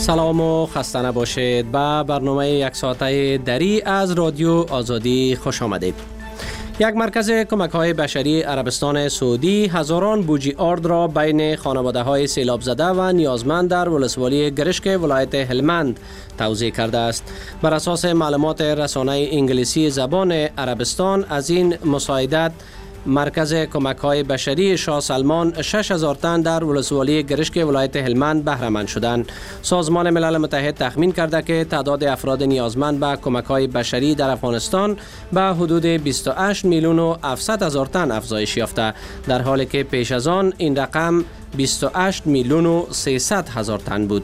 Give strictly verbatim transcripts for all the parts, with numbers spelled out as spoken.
سلام و خسته نباشید. به برنامه یک ساعته دری از رادیو آزادی خوش آمدید. یک مرکز کمک‌های بشری عربستان سعودی هزاران بوجی آرد را بین خانواده‌های سیلاب زده و نیازمند در ولسوالی گرشک ولایت هلمند توزیع کرده است. بر اساس معلومات رسانه انگلیسی زبان عربستان از این مساعدت مرکز کمک‌های بشری شاه سلمان شش هزار تن در ولسوالی گرشک ولایت هلمند بهره مند شدند. سازمان ملل متحد تخمین کرده که تعداد افراد نیازمند به کمک‌های بشری در افغانستان به حدود بیست و هشت میلیون و هفتصد هزار تن افزایش یافته، در حالی که پیش از آن این رقم بیست و هشت میلیون و سیصد هزار تن بود.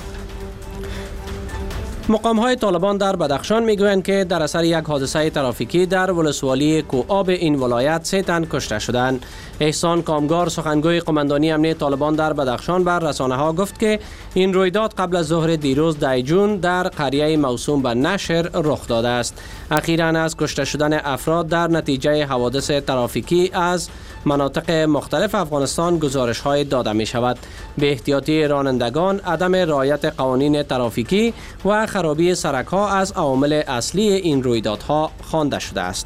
مقام‌های طالبان در بدخشان میگویند که در اثر یک حادثه ترافیکی در ولسوالی کوآب این ولایت سه تن کشته شدند. احسان کامگار سخنگوی قماندانی امنیت طالبان در بدخشان بر رسانه‌ها گفت که این رویداد قبل از ظهر دیروز ده جون در قریه موسوم به نشر رخ داده است. اخیراً از کشته شدن افراد در نتیجه حوادث ترافیکی از مناطق مختلف افغانستان گزارش‌های داده می‌شود. به احتیاطی رانندگان، عدم رعایت قوانین ترافیکی و خرابی سرک‌ها از عوامل اصلی این رویدادها خوانده شده است.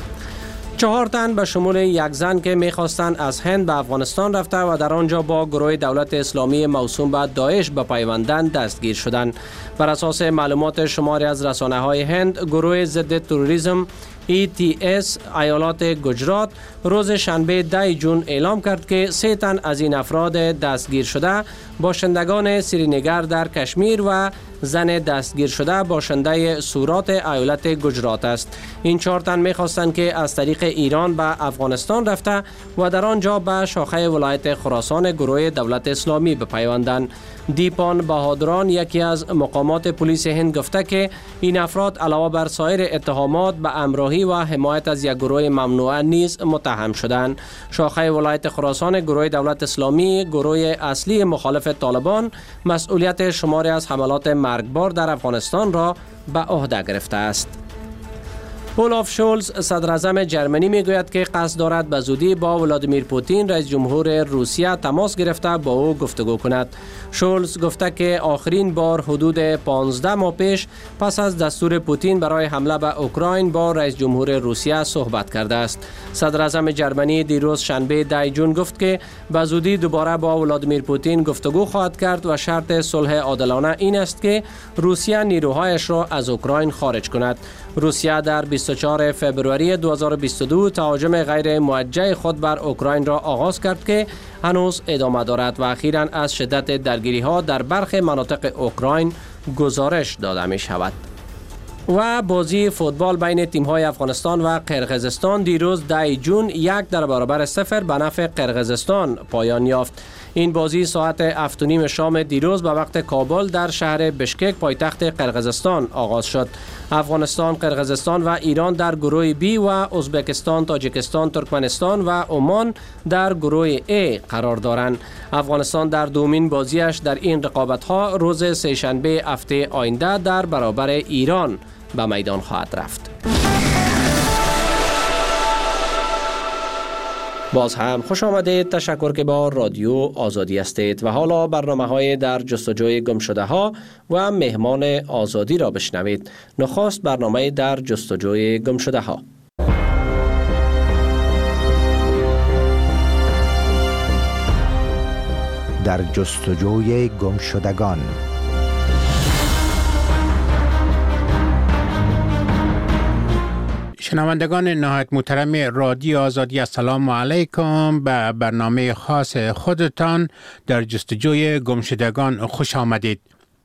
چهار تن به شمول یک زن که می‌خواستند از هند به افغانستان رفته و در آنجا با گروه دولت اسلامی موسوم به داعش بپیوندند دستگیر شدند. بر اساس معلومات شماری از رسانه‌های هند، گروه ضد تروریسم ای تی اس ایالات گجرات روز شنبه ده جون اعلام کرد که سه تن از این افراد دستگیر شده باشندگان سرینگر در کشمیر و زن دستگیر شده باشنده سورات ایالت گجرات است. این چهار تن می‌خواستند که از طریق ایران به افغانستان رفته و در آنجا به شاخه ولایت خراسان گروه دولت اسلامی بپیوندند. دیپان بهادران یکی از مقامات پلیس هند گفته که این افراد علاوه بر سایر اتهامات به همراهی و حمایت از یک گروه ممنوعه نیز متهم شدند. شاخه ولایت خراسان گروه دولت اسلامی، گروه اصلی مخالف طالبان، مسئولیت شماری از حملات مرگبار در افغانستان را به عهده گرفته است. اولاف شولز صدر اعظم جرمنی میگوید که قصد دارد به زودی با ولادیمیر پوتین رئیس جمهور روسیه تماس گرفته با او گفتگو کند. شولز گفته که آخرین بار حدود پانزده ماه پیش پس از دستور پوتین برای حمله به اوکراین با رئیس جمهور روسیه صحبت کرده است. صدر اعظم جرمنی دیروز شنبه ده جون گفت که به زودی دوباره با ولادیمیر پوتین گفتگو خواهد کرد و شرط صلح عادلانه این است که روسیه نیروهایش را از اوکراین خارج کند. روسیه در بیست و چهارم فوریه دو هزار و بیست و دو تهاجم غیر موجه خود بر اوکراین را آغاز کرد که هنوز ادامه دارد و اخیراً از شدت درگیری ها در برخی مناطق اوکراین گزارش داده می شود. و بازی فوتبال بین تیم‌های افغانستان و قرقیزستان دیروز ده جون یک در برابر صفر به نفع قرقیزستان پایان یافت. این بازی ساعت هفت و نیم شام دیروز به وقت کابل در شهر بشکک پایتخت قرقیزستان آغاز شد. افغانستان، قرقیزستان و ایران در گروه بی و ازبکستان، تاجیکستان، ترکمنستان و عمان در گروه ای قرار دارند. افغانستان در دومین بازیش در این رقابت‌ها روز سه‌شنبه هفته آینده در برابر ایران به میدان خواهد رفت. باز هم خوش آمدید. تشکر که با رادیو آزادی هستید و حالا برنامه های در جستجوی گم شده ها و مهمان آزادی را بشنوید. نخست برنامه در جستجوی گم شده ها. در جستجوی گم شدگان. شنوندگان نهایت محترم رادیو آزادی، السلام علیکم. به برنامه خاص خودتان در جستجوی گمشدگان خوش آمدید.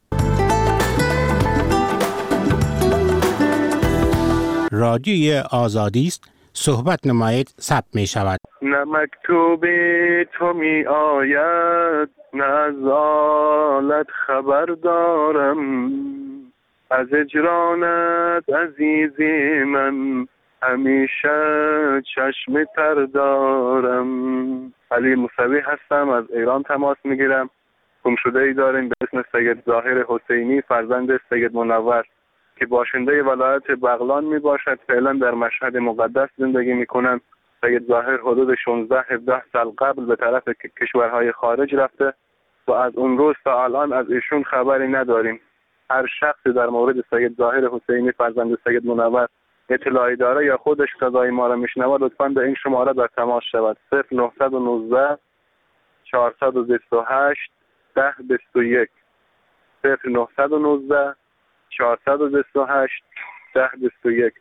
رادیوی آزادی است، صحبت نمایید ثبت می شود. نه مکتوب تو می آید، نه از حالت خبر دارم، از اجرانت عزیزی من همیشه چشم تر دارم. علی موسوی هستم، از ایران تماس میگیرم. گمشده ای داریم به اسم سید ظاهر حسینی فرزند سید منور که باشنده ولایت بغلان می باشد. فعلا در مشهد مقدس زندگی می کنند. سید ظاهر حدود شانزده هفده سال قبل به طرف کشورهای خارج رفته و از اون روز تا الان از ایشون خبری نداریم. هر شخصی در مورد سید ظاهر حسینی فرزند سید منور اطلاعی داره یا خودش صدای ما را میشنوه لطفاً به این شماره در تماس شود. صفر نه یک نه چهارصد و بیست و هشت ده بیست و یک صفر نه یک نه چهارصد و بیست و هشت ده بیست و یک.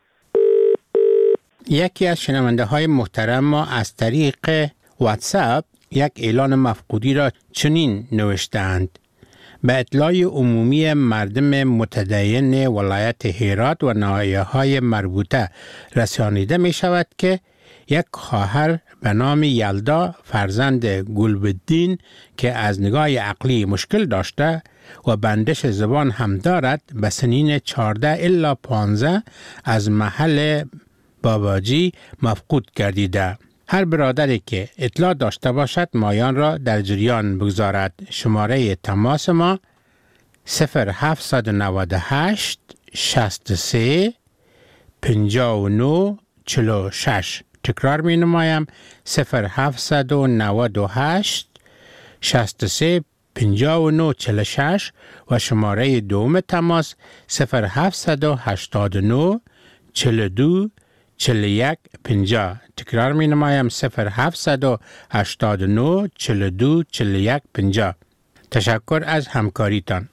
یکی از شنونده های محترم ما از طریق واتساپ یک اعلان مفقودی را چنین نوشتند: به اطلاع عمومی مردم متدین ولایت هرات و ناحیه‌های مربوطه رسانیده می شود که یک خواهر به نام یلدا فرزند گلبدین که از نگاه عقلی مشکل داشته و بندش زبان هم دارد به سنین چهارده الی پانزده از محل باباجی مفقود گردیده. هر برادری که اطلاع داشته باشد مایان را در جریان بگذارد. شماره تماس ما صفر هفت نه هشت شصت و سه پنجاه و نه چهل و شش. تکرار می نمایم: صفر هفت نه هشت شصت و سه پنجاه و نه چهل و شش و شماره دوم تماس صفر هفت هشت نه چهل و دو چهل و یک پنجاه. تکرار می نمایم: صفر هفت هشت نه چهل و دو چهل و یک پنجاه. تشکر از همکاریتان.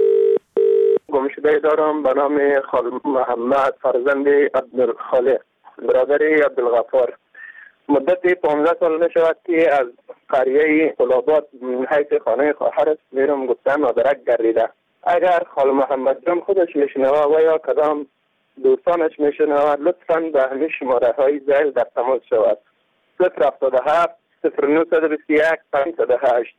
گمشده دارم به نام خال محمد فرزند عبدالخالق برادر عبدالغفار. مدت پانزده سال می شود که از قریه قلابات حیث خانه خواهرش میرم گفتم مادرک گردیده. اگر خال محمد جان خودش میشنوه و یا کدام دوستانش میشنوه لطفاً به همین شماره های زیل در تماس شود. صفر هفتاد و هفت صفر نه بیست و یک پنجصد و هشت.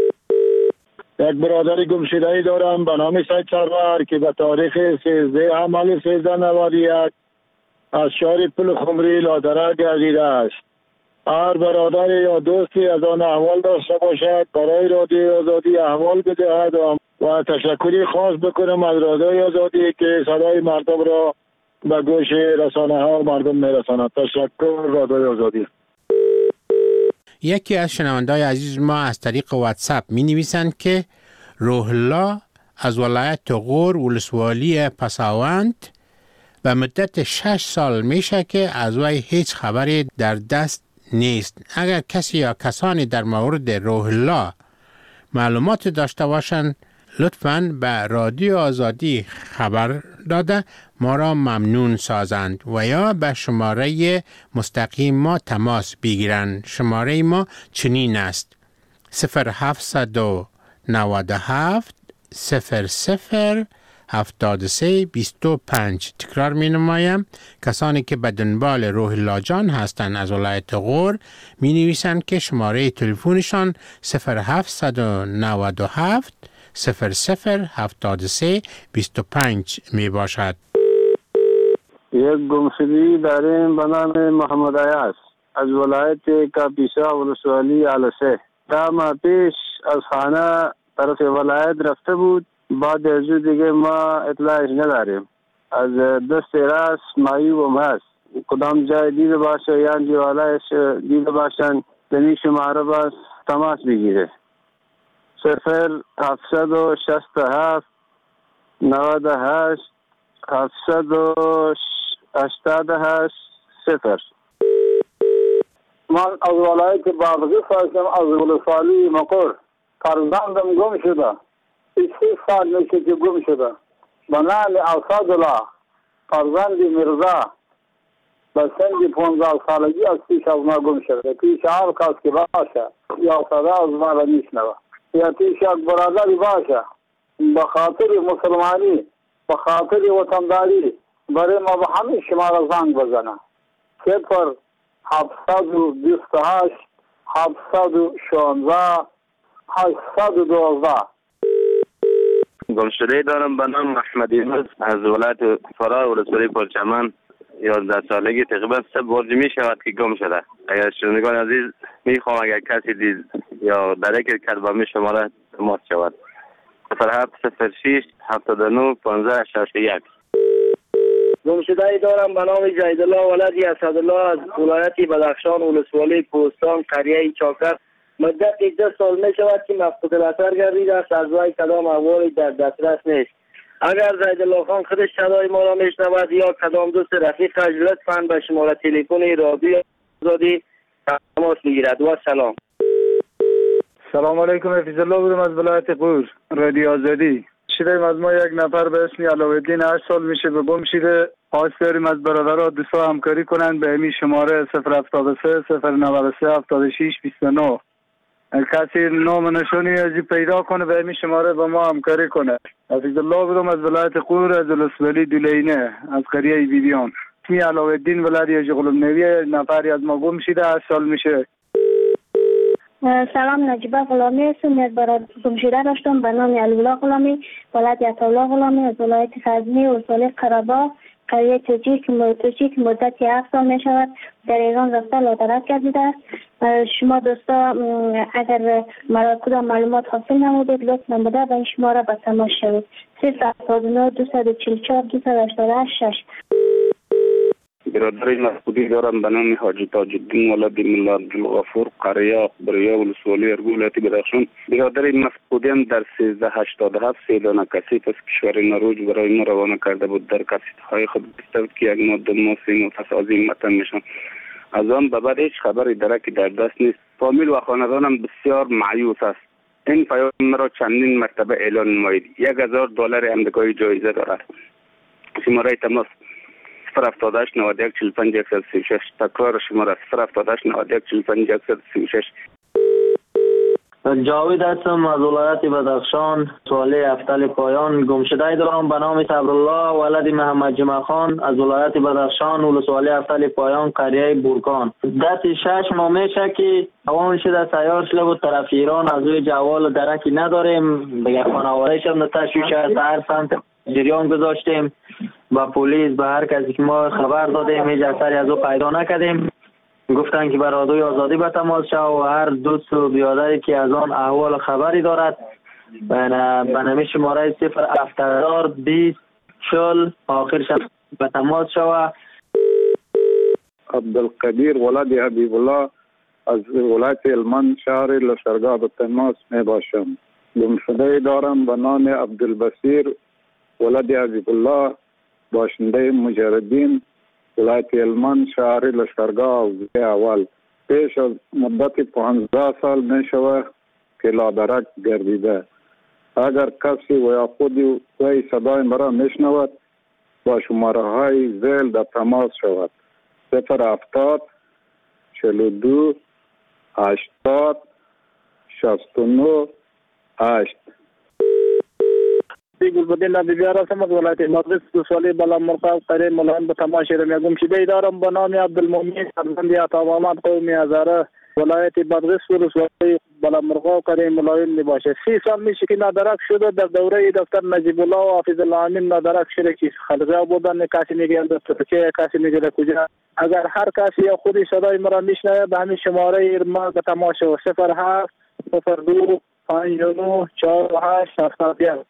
یک برادر گمشده‌ای دارم به نام سید سرور که به تاریخ سیزده حمل سیزده نود و یک از شهر پل خمری لادره گردیده است. هر برادر یا دوستی از آن احوال داشته باشد برای رادیوی آزادی احوال بدهد و تشکری خاص بکنم از رادیوی آزادی که صدای مردم را به گوش رسانه ها مردم میرساند. تشکر رادیوی آزادی. یکی از شنونده‌های عزیز ما از طریق واتساپ می نویسند که روح الله از ولایت غور ولسوالی پساوند به مدت شش سال میشه که از وی هیچ خبری در دست نیست. اگر کسی یا کسانی در مورد روح الله معلومات داشته باشند لطفاً به رادیو آزادی خبر داده ما را ممنون سازند و یا به شماره مستقیم ما تماس بگیرند. شماره ما چنین است: صفر هفت نه هفت صفر صفر هفتاد و سه بیست و پنج. تکرار می نمایم: کسانی که به دنبال روح الله جان هستند از ولایت غور می نویسند که شماره تلفنشان صفر هفت نه هفت صفر صفر هفتاد و سه بیست و پنج می باشد. یک گمشدگی داریم به نام محمد عیاض از ولایت کاپیسا ولسوالی علسه. ده ماه پیش از خانه طرف ولایت رفته بود. بعد از دیگه ما اطلاعش نداریم. از دست راست معیوب هست. کدام جای دیده باشه یا دیوالایش دیده باشن دنی شماره باز تماس بگیره. صفر هفتصد و شست و هفت نود و هشت هفتصد و هشتاد و هشت صفر. من از ولایت بادغیس هستم از ولسوالی مقر. فرزندم گم شده. سی سال میشه که گم شده. به نام اسدالله فرزند مرزا به سن پانزده سالگی از پیش از ما گم شده. پیش هر کس که باشه یا صدا از ما را میشنوه یا پیش یک برادری باشه به خاطر مسلمانی به خاطر وطنداری برای ما به همه شما را زنگ بزنه. صفر هفتصد و بیست و هشت هفتصد و شانزده هشتصد و دوازده. گمشده دارم به نام احمد یونس از ولایت فرا ولسوالی پرچمن. یازده سالگی تقریبا سه برج می شود که گم شده. اگر شنوندگان عزیز میخوام اگر کسی دید یا درک کرد با می شماره تماس شود. صفر هفت صفر شش هفتاد و نه پانزده شصت و یک. گمشده‌ای دارم به نام جیدالله ولدی اسدالله از ولایت بدخشان ولسوالی کوهستان قریه چاکر مدت دو سال می شود که مفقود البصر گردیده است، از وی کدام احوالی در دسترس نیست. اگر زید الله خان خودش صدای ما را میشنود یا کدام دوست رفیقش لطفاً به شماره تلفن رادیو آزادی تماس بگیرد. و سلام. سلام علیکم، حفیظ الله بودم از ولایت قور، رادیو آزادی. شدیم از ما یک نفر به اسم علاءالدین هشت سال میشه به گم شده. خواست داریم از برادرها دوستا همکاری کنند به امی شماره صفر هفتاد و سه صفر نود و سه هفتاد و شش بیست و نه. کسی نام نشانی ازی پیدا کنه به امی شماره با ما همکاری کنه. حفیظ الله بودم از ولایت قور، از الاسولی دولینه، از قریه بیبیان. اسمی علاءالدین ولایت جغلم نویه، نفری از ما گم شده هشت سال میشه. سلام، نجیبه غلامی هستم. یک برادر گم شده داشتم به نام علی‌الله غلامی، ولایت عطاالله غلامی، از ولایت غزنی، ولسوالی قره‌باغ، قریه توجیه که مدتی هفت سال می شود در ایران رفته لادرک گردیده است. شما دوستا اگر مرا کدام معلومات حاصل نمودید لطف نموده به این شماره به تماس شوید. صفر هفتاد و نه دویست و چهل و چهار دویست و هشتاد و هشت شش. برادر مفقودی دارم به نام حاجی تاج الدین ولد ملا عبدالغفور، قریه بریا ولسوالی ارگو، ولایت بدخشان. برادر مفقودیم در سیزده هشتاد و هفت سه دانه کسیف از کشور نروژ برای ما روانه کرده بود. در کسیف‌های خود گفته که یک ماده ماسین و فسازی متن میشن. از آن به بعد هیچ خبری درکی در دست نیست. فامیل و خاندانم بسیار مایوس است. این پیام مرا چندین مرتبه اعلان نمایید. یک هزار دلار امریکایی جایزه دارد. شماره تماس صفر هفتاد و هشت نود و یک چهل و پنج صد و سی و شش. تکرار شماره صفر هفتاد و هشت نود و یک چهل و پنج صد و سی و شش. جاوید هستم از ولایت بدخشان، سوالی افتال پایان. گمشده دارم به نام صبرالله ولد محمد جمعه خان از ولایت بدخشان، ولسوالی افتال پایان، قریه بورکان. دست شش ماه میشه که هوام شده سیار شده بود طرف ایران. از روی جوال درکی نداریم، بگه خانوادهش هم تشویش است. هر سمت جریان گذاشتیم با پلیس، به هر کسی که ما خبر دادیم هیچ اثری از او پیدا نکردیم. گفتن که بر رادیوی آزادی به تماس شو و هر دوست و بیادری که از آن احوال خبری دارد به نمی شماره صفر هفتاد بیست چهل آخرش به تماس شو. عبدالقدیر ولد حبیب الله از ولایت هلمند شهر لشکرگاه به تماس می باشم. گمشده دارم به نام عبدالبصیر ولد حبیب الله، باشنده مجردین، ولایت هلمند شهر لشکرگاه اول. پیش از مدت پانزده سال می شود که لادرک گردیده. اگر کسی و یا خودی وی صدای مرا می شنود با شماره های زیل در تماس شود. صفر هفتاد چهل و دو هشتاد شصت و نه هشت. گلبدین نبی بیار هستم از ولایت مقدس، دوسوالی بلا مرقاب قریه ملایم به تماس شدم. یک گمشده دارم به نام عبدالمومن فرزند عطا محمد قوم هزاره، ولایت مقدس، دوسوالی بلا مرقاب قریه ملایم می باشه. سی سال میشه که نادرک شده. در دوره دکتر نجیب الله و حافظ الله امین نادرک شده که خلقه بودن. کسی میگه در ترکیه، کسی میگه کجا. اگر هر کسی یا خودی صدای مرا میشنوه به همین شماره ما به تماس شد. صفر هفت صفر دو پنج نه چهار هشت هفتاد یک.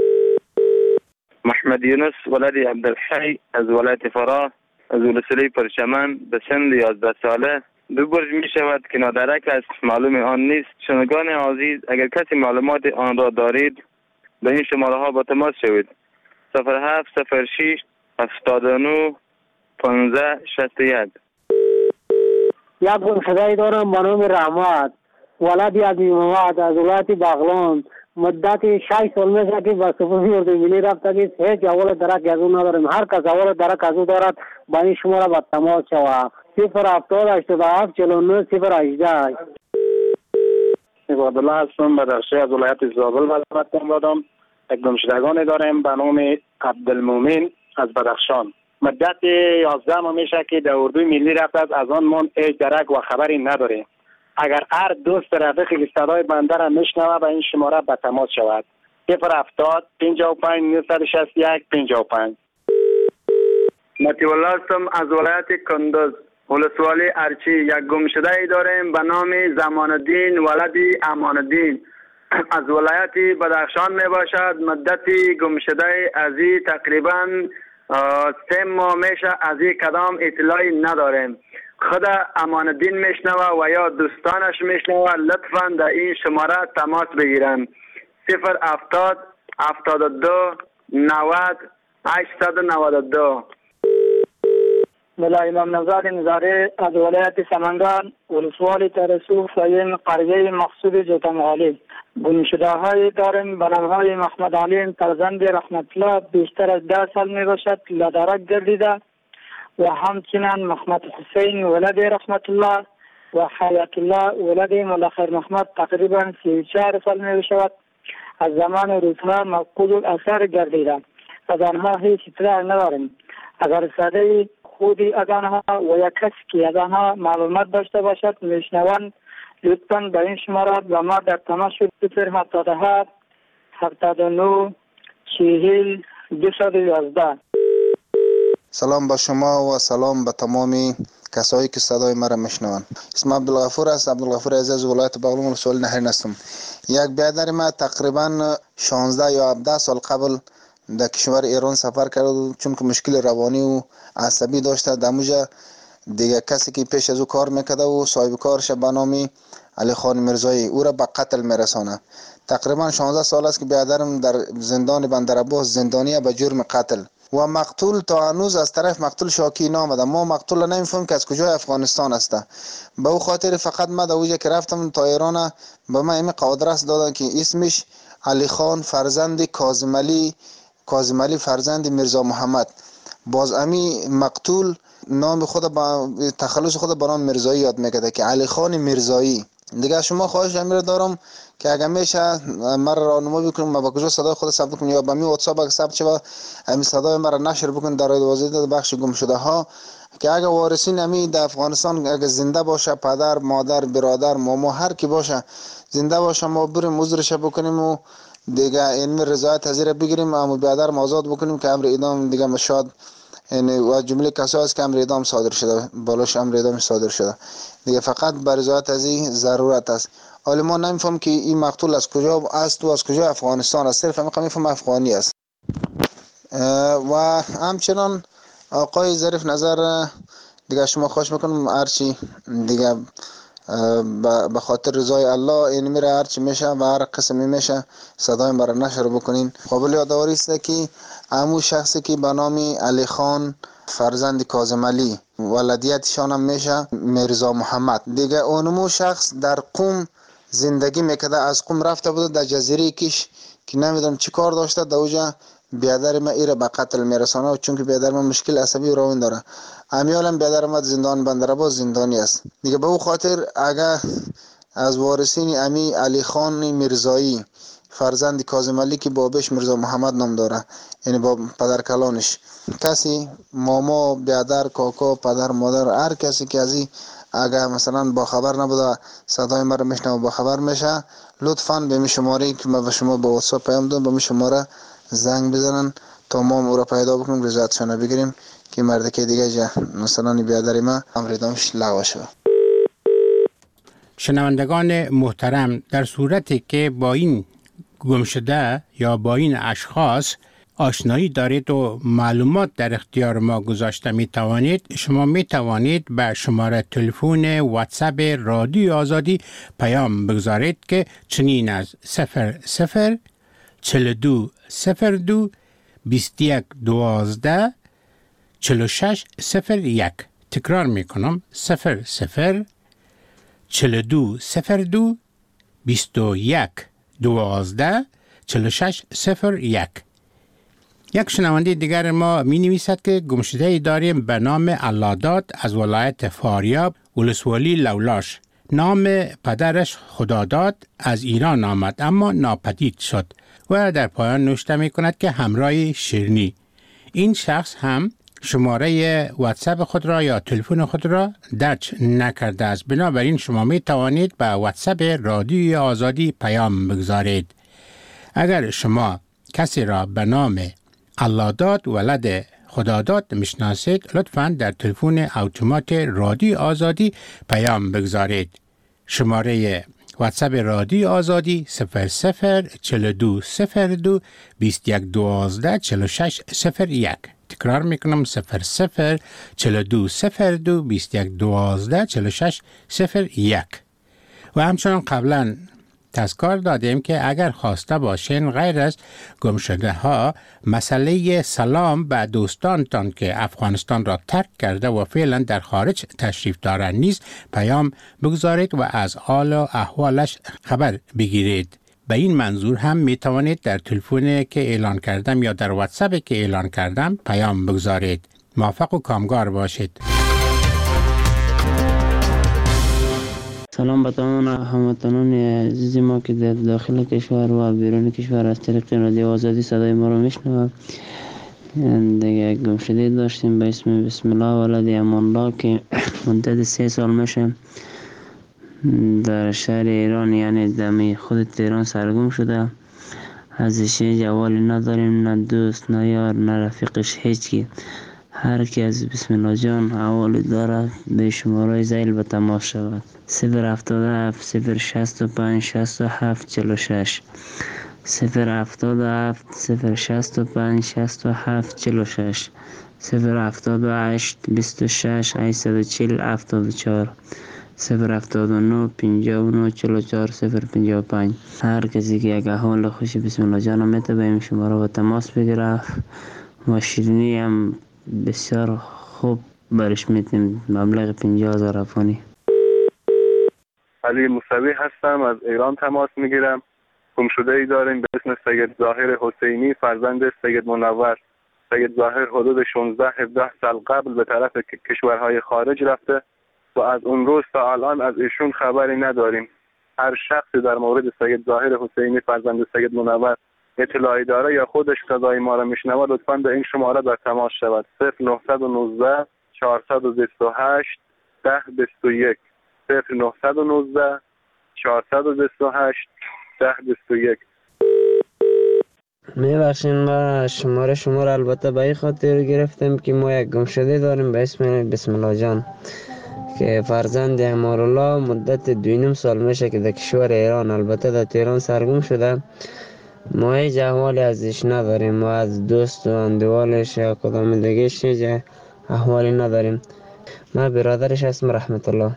محمد یونس ولد عبدالحی از ولایت فراه، از ولسوالی پرچمن، به سن یازده ساله. دو برج می شود که نادرک است، معلوم آن نیست. شنوندگان عزیز اگر کسی معلومات آن را دارید به این شماره ها با تماس شوید. صفر هفت صفر شش هفتاد و نه پانزده شصت و یک. یک گمشده دارم به نام رحمت ولد عبی محمد از ولایت بغلان. مدت شش سال میشه که با سپاه اردوی ملی رفته که هیچ اول درک از او نداریم. هر کس اول درک از او دارد با این شماره با تماس شود. صفر هفتاد هشتاد و هفت چهل و نه صفر هجده. عبادالله هستم بدخشی از ولایت زابل وزارت دارم. یک گمشدگان داریم به نام عبدالمومن از بدخشان. مدت یازده ماه میشه که در اردوی ملی رفته، از آن من هیچ درک و خبری نداریم. اگر هر دوست رفیقی که صدای بنده را میشنوه به این شماره به تماس شود. صفر هفتاد پنجاه و پنج نهصد و شصت و یک پنجاه و پنج. مطیع الله هستم از ولایت کندز، ولسوالی ارچی. یک گمشده ای داریم به نام زمان الدین ولدی امان الدین، از ولایت بدخشان می باشد. مدتی گمشده ازی تقریبا سه ماه میشه، از این کدام اطلاعی نداریم. خود امان الدین میشنوه و یا دوستانش میشنوه لطفا در این شماره تماس بگیرن. صفر هفتاد هفتاد و دو نود هشتصد و نود و دو. ملا امام نژاد نظاری از ولایت سمنگان ولسوالی ترسو فایم قریه مقصود جوتمغالی گمشده های داریم به نام های محمد علی فرزند رحمت الله بیشتر از ده سال می باشد لدرک گردیده و همچنین محمد حسین ولد رحمت الله و حیات الله ولد ملخیر محمد تقریبا سی و چهار سال می باشد از زمان روزها مفقود الاثر گردیده. از آنها هیچ اطلاع نداریم. اگر ساده خودی از آنها و یک کسی که از آنها معلومات داشته باشد میشنوند لطفاً به این شماره و ما در تماس صفر هفتاد و هفت هفتاد و نه چهل دویست و یازده. سلام به شما و سلام به تمامی کسایی که صدای مرا میشنوند. اسم عبدالغفور است. عبدالغفور عزیز ولایت بغلان ولسوالی نهرین هستم. یک برادر ما تقریبا شانزده یا هفده سال قبل در کشور ایران سفر کرد چون که مشکل روانی و عصبی داشته. دموجا دیگه کسی که پیش از او کار میکرده و صاحب کارش به نام علی خان میرزایی او را به قتل میرسانه. تقریبا شانزده سال است که برادرم در زندان بندرعباس زندانی به جرم قتل و مقتول تا هنوز از طرف مقتول شاکی نامده. ما مقتول نمیفهم که از کجای افغانستان است. به او خاطر فقط ما در اوجه که رفتم تا ایران به ما این قادرس دادن که اسمش علی خان فرزند کاظم علی کاظم علی فرزند میرزا محمد. باز امی مقتول نام خود با تخلص خود به نام میرزایی یاد میکرده که علی خان میرزایی. دیگه شما خواهش امیر دارم که اگر میشه مرا راهنمایی بکنید ما با کجا صدای خود ثبت کنیم یا با می واتساپ اگه ثبت شه همین صدای مرا نشر بکنید در واسطه بخش گم شده ها که اگر وارثین امی در افغانستان اگر زنده باشه پدر مادر برادر ماما هر کی باشه زنده باشه ما بریم عذرش بکنیم و دیگه این رضایت حاضر بگیریم اما برادر آزاد بکنیم که امر اعدام دیگه مشاد یعنی و جمله کسایی است که امر اعدام صادر شده بالاش امر اعدام صادر شده دیگه فقط بر رضایت از این ضرورت است. حالا ما نمیفهم که این مقتول از کجا است و از کجا افغانستان است. صرف میفهم افغانی است. و همچنان آقای ظریف نظر دیگه شما خواهش میکنم هرچی دیگه به خاطر رضای الله این میره هرچی میشه و هر قسمی میشه صدای مرا نشر بکنین. قابل یادآوری است که همون شخصی که به نام علی خان فرزند کاظم علی ولادیتشان هم میشه میرزا محمد. دیگه اونمو شخص در قم زندگی میکرده. از قم رفته بوده در جزیره کش که نمیدونم چی کار داشته در اوجا بیادر ما ایره به قتل میرسانه چون که بیادر ما مشکل عصبی و روان داره. امیالم بیادر ما زندان بندرعباس زندانی است. دیگه به او خاطر اگر از وارثین امی علی خان میرزایی فرزند کاظم علی که بابش میرزا محمد نام داره یعنی با پدر کلانش کسی ماما بیادر کاکا پدر مادر هر کسی که ازی اگر مثلا با خبر نبوده صدای ما رو میشنوه با خبر میشه لطفاً به می شماره که ما به شما با واتساپ پیام دادم به می شماره زنگ بزنن تا ما او را پیدا بکنیم رضایتشان بگیریم که مرد که دیگه جا مثلا بیادر ما امر اعدامش لغو شود. شنوندگان محترم در صورتی که با این گمشده یا با این اشخاص آشنایی دارید و معلومات در اختیار ما گذاشته می توانید شما می توانید به شماره تلفن واتساپ رادیو آزادی پیام بگذارید که چنین از صفر صفر چهل و دو صفر دو بیست و یک دوازده چهل و شش صفر یک. تکرار می کنم صفر صفر چهل و دو صفر دو بیست و یک دوازده چهل و شش صفر یک. یک شنونده دیگر ما می نویسد که گمشده داریم به نام علاداد از ولایت فاریاب ولسوالی لولاش. نام پدرش خداداد از ایران آمد اما ناپدید شد و در پایان نوشته می کند که همراه شیرنی. این شخص هم شماره واتساپ خود را یا تلفن خود را درج نکرده است. بنابراین شما می توانید به واتساپ رادیوی آزادی پیام بگذارید. اگر شما کسی را به نام علاداد ولد خداداد میشناسید لطفاً در تلفن اتومات رادیو آزادی پیام بگذارید. شماره واتساپ رادیو آزادی صفر صفر چهل و دو صفر دو بیست و یک دوازده چهل و شش صفر یک. تکرار میکنم صفر صفر چهل و دو صفر دو بیست و یک دوازده چهل و شش صفر یک. و همچنان قبلا تذکر دادیم که اگر خواسته باشین غیر از گمشده ها مسئله سلام به دوستانتان که افغانستان را ترک کرده و فعلا در خارج تشریف دارند نیز پیام بگذارید و از حال و احوالش خبر بگیرید. به این منظور هم می توانید در تلفنی که اعلان کردم یا در واتساپی که اعلان کردم پیام بگذارید. موفق و کامگار باشید. سلام به تمام هموطنان عزیز ما که در داخل کشور و بیرون کشور از طریق رادیو آزادی صدای ما رو میشنوند. دیگه گمشده داشتیم به اسم بسم الله ولد امان الله که مدت سه سال میشه در شهر ایران، یعنی دمی خود تهران سرگم شده. ازش جوالی نداریم، نه دوست نه یار نه رفیقش، هیچکی. هر کی از بسم الله جان حوالی دارد به شماره زیل به تماس شود. صفر هفتاد و هفت صفر شصت و پنج شصت و هفت چهل و شش صفر هفتاد و هفت صفر شصت و پنج شصت و هفت چهل و شش صفر هفتاد و هشت بیست و شش هشتصد و چهل هفتاد و چهار صفر هفتاد و نه پنجاه و نه چهل و چهار صفر پنجاه و پنج. هر کسی که یک احوال خوشی بسم الله جان میته به این شماره با تماس بگیره و شیرینی هم بسیار خوب برش میتیم. مبلغ پنجاه هزار افغانی. علی موسوی هستم، از ایران تماس میگیرم. گمشده ای داریم به اسم سید ظاهر حسینی فرزند سید منور. سید ظاهر حدود شانزده هفده سال قبل به طرف کشورهای خارج رفته و از اون روز تا الان از ایشون خبری نداریم. هر شخصی در مورد سید ظاهر حسینی فرزند سید منور اطلاعی داره یا خودش صدای ما را میشنوه لطفاً به این شماره در تماس شود. صفر نه یک نه چهارصد و بیست و هشت ده بیست و یک صفر نه یک نه چهارصد و بیست و هشت ده بیست و یک. میبخشین ما شماره شما را البته به این خاطر گرفتم که ما یک گمشده داریم به اسم بسم الله جان که فرزند امارالله مدت دوینم سال میشه که در کشور ایران، البته در تهران سرگم شده. ما هیچ احوالی ازش نداریم و از دوست و اندوالش یا کدام دیگهش هیچ احوالی نداریم. ما برادرش هستم رحمت الله.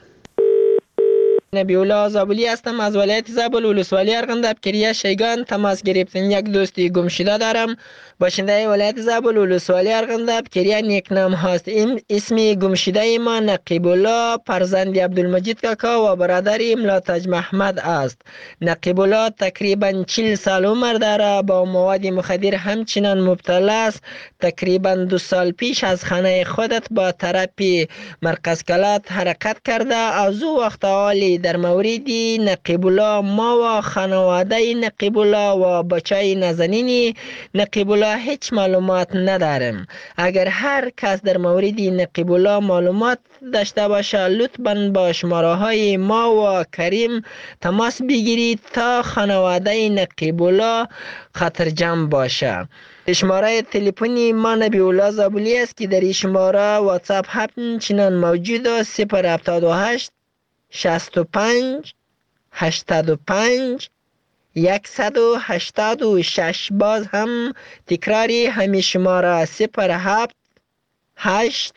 نبی الله زابلی هستم، از ولایت زابل ولسوالی ارغنداب کریه شیگان تماس گرفتم. یک دوستی گمشده دارم باشنده ولایت زابل ولسوالی ارغنداب کریه نیکنام هست. این اسمی گمشده ما نقیب الله فرزند عبدالمجید کاکا و برادر ملاتج محمد است. نقیب الله تقریبا چهل سال عمر داره، با مواد مخدر همچنان مبتلا است. تقریبا دو سال پیش از خانه خودت با تراپی مرکز کلات حرکت کرده. از او وقت حالی در مورد نقیب الله ما و خانواده نقیب الله و بچه نازنین نقیب الله هیچ معلومات ندارم. اگر هر کس در مورد نقیب الله معلومات داشته باشه لطفاً با شماره های ما و کریم تماس بگیرید تا خانواده نقیب الله خطرجم باشه. شماره تلفنی ما نبی الله زابلی است که در این شماره واتساپ همچنان موجود است. صفر هفتاد و هشت شصت و پنج هشتاد و پنج یکصد و هشتاد و شش. باز هم تکراری همین شماره صفر هفت هشت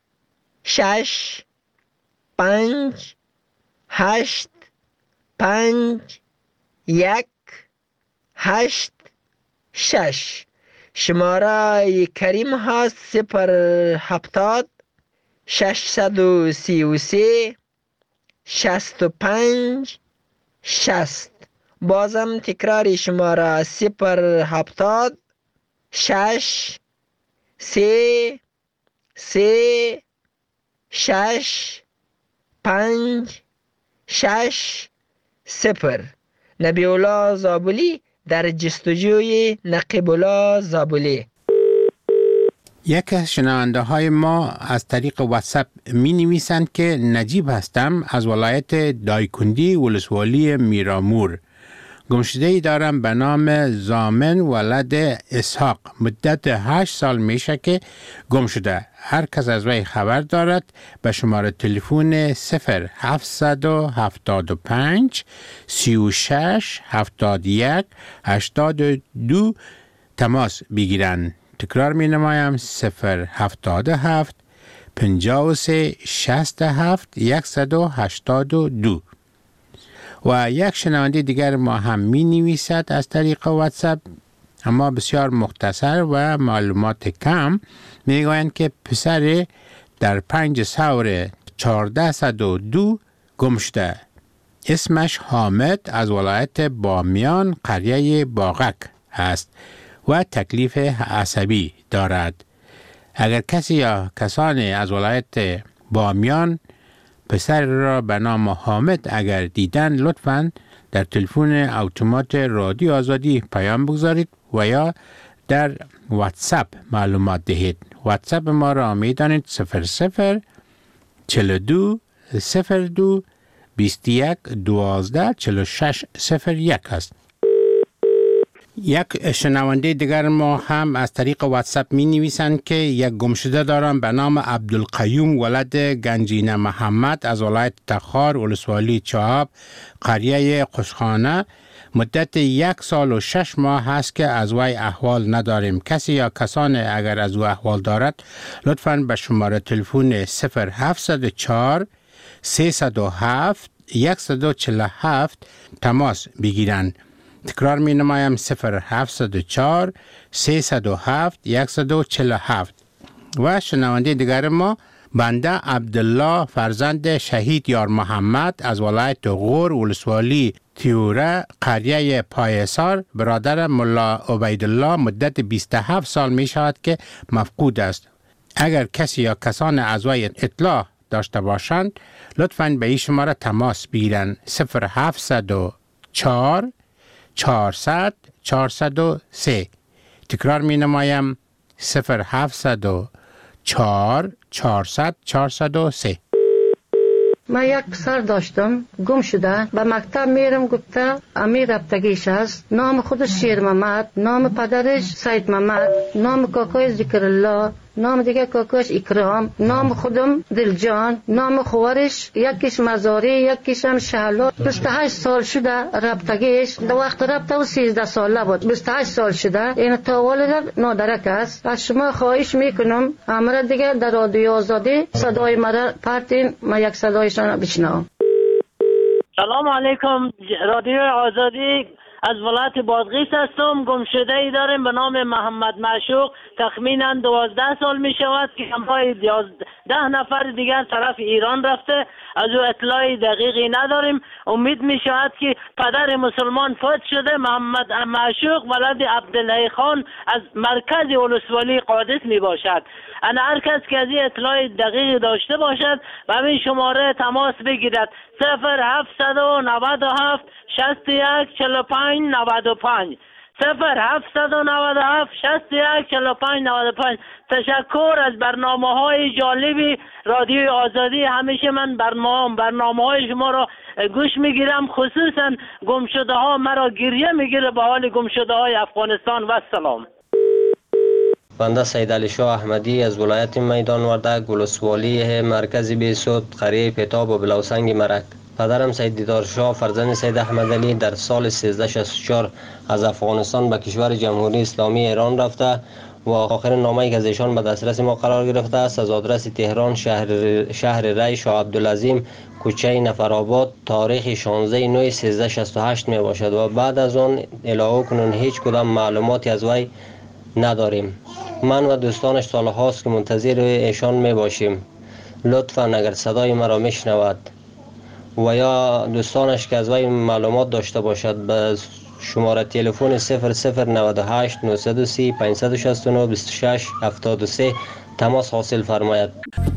شش پنج هشت پنج یک هشت شش. شماره کریم هست صفر هفتاد ششصد و سی و سه شصت و پنج شصت. بازم تکراری شماره صفر هفتاد شش سه سه شش پنج شش صفر. نبی الله زابلی در جستجوی نقیب الله زابلی. یک از شنونده های ما از طریق واتساپ می نویسند که نجیب هستم از ولایت دایکندی ولسوالی میرامور. گمشده‌ای دارم به نام زامن ولد اسحاق. مدت هشت سال میشه که گم شده. هر کس از وی خبر دارد به شماره تلفن صفر هفتصد و هفتاد و پنج سی و شش هفتاد و یک هشتاد و دو تماس بگیرند. تکرار می نمایم صفر هفتاد و هفت پنجاه و سه شصت و هفت صد و هشتاد و دو. و یک شنونده دیگر ما هم می نویسد از طریق واتساپ، اما بسیار مختصر و معلومات کم. می گویند که پسر در پنج سور چهارده صد و دو گم شده. اسمش حامد از ولایت بامیان قریه باغک است و تکلیف عصبی دارد. اگر کسی یا کسانی از ولایت بامیان پسر را به نام حامد اگر دیدن، لطفاً در تلفن اتومات رادیو آزادی پیام بگذارید و یا در واتساپ معلومات دهید. واتساپ ما را می دانید صفر صفر چهل و دو صفر دو بیست و یک دوازده چهل و شش صفر یک است. یک شنونده دیگر ما هم از طریق واتساپ می نویسند که یک گمشده دارم به نام عبدالقیوم ولد گنجینه محمد از ولایت تخار ولسوالی چهاب قریه قشخانه. مدت یک سال و شش ماه هست که از وی احوال نداریم. کسی یا کسانی اگر از او احوال دارد، لطفاً به شماره تلفن صفر هفت صفر چهار سه صفر هفت صد و چهل و هفت تماس بگیرند. تکرار می نمایم صفر هفت صفر چهار سه صفر هفت صد و چهل و هفت. و شنونده دیگر ما بنده عبدالله فرزند شهید یار محمد از ولایت غور ولسوالی تیوره قریه پایسار برادر ملا عبیدالله مدت بیست و هفت سال می شود که مفقود است. اگر کسی یا کسان از وی اطلاع داشته باشند، لطفاً به این شماره تماس بگیرند. صفر هفت صفر چهار چهارصد چهارصد و سه. تکرار می نمایم صفر هفت صفر چهار چهارصد چهارصد و سه. من یک پسر داشتم گم شده. به مکتب میرم، گفته امیر رفتگیش است. نام خودش شیر محمد، نام پدرش سید محمد، نام کاکای ذکر الله، نام دیگه کاکاش اکرام، نام خودم دلجان، نام خوارش یکیش مزاری یکیش هم شهلا. بیست و هشت سال شده رفتگیش. در وقت رفته و سیزده ساله بود. بیست و هشت سال شده. این تا والد نادرک است. از شما خواهش میکنم امر دیگه در رادیو آزادی صدای مرا پرتین، ما یک صدایشان بشنوم. سلام علیکم. رادیو آزادی از ولایت بادغیس هستم. گمشده ای داریم به نام محمد معشوق. تخمینا دوازده سال می شود که همراه ده نفر دیگر طرف ایران رفته. از او اطلاعی دقیقی نداریم. امید می شود که پدر مسلمان فوت شده. محمد معشوق ولد عبدالله خان از مرکز ولسوالی قادس می باشد. انا هر کس که از این اطلاع دقیقی داشته باشد و همین شماره تماس بگیرد. صفر هفت صد و نود و هفت شصت و یک چهل و پنج نود و پنج صفر هفت صد و نود و هفت شصت و یک چهل و پنج نود و پنج. تشکر از برنامه های جالبی رادیو آزادی. همیشه من برنامه برنامه های شما را گوش میگیرم، خصوصا گمشده ها مرا گریه میگیره به حال گمشده های افغانستان. و سلام. بنده سید علی شاه احمدی از ولایت میدان وردک ولسوالی مرکز بیسود قریه پتاب و بلوسنگ مرک. پدرم سید دیدار شاه فرزند سید احمد علی در سال سیزده شصت و چهار از افغانستان به کشور جمهوری اسلامی ایران رفته و آخرین نامه‌ای که از ایشان به دسترس ما قرار گرفته است از آدرس تهران شهر شهر ری شاه عبدالعظیم کوچه نفرآباد تاریخ شانزده نه سیزده شصت و هشت می باشد و بعد از آن الهو کنون هیچ کدام معلوماتی از وی نداریم. من و دوستانش سال هاست که منتظر ایشان می باشیم. لطفاً اگر صدای مرا میشنود و یا دوستانش که از وی معلومات داشته باشد به شماره تلفن صفر صفر نود و هشت نهصد و سی پانصد و شصت و نه بیست و شش هفتاد و سه تماس حاصل فرماید.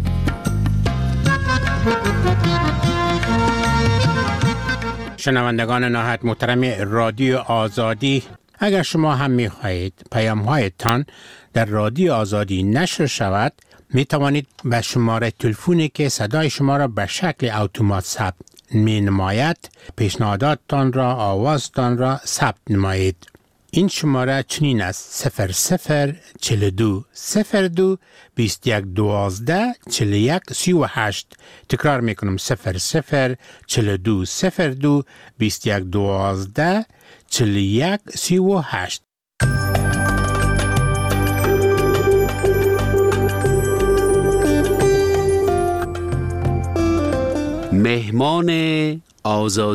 شنوندگان نهایت محترم رادیو آزادی، اگر شما هم می خواهید پیام هایتان در رادیو آزادی نشر شود، می توانید به شماره تلفنی که صدای شما را به شکل اتومات ثبت می نماید پیشنهاداتتان را آوازتان را ثبت نمایید. این شماره چنین است: صفر صفر چهل و دو صفر دو بیست و یک دوازده چهل و یک سی و هشت. تکرار می کنم: صفر صفر چهل و دو صفر دو بیست و یک دوازده چهل و یک سی و هشت. مهمان آزادی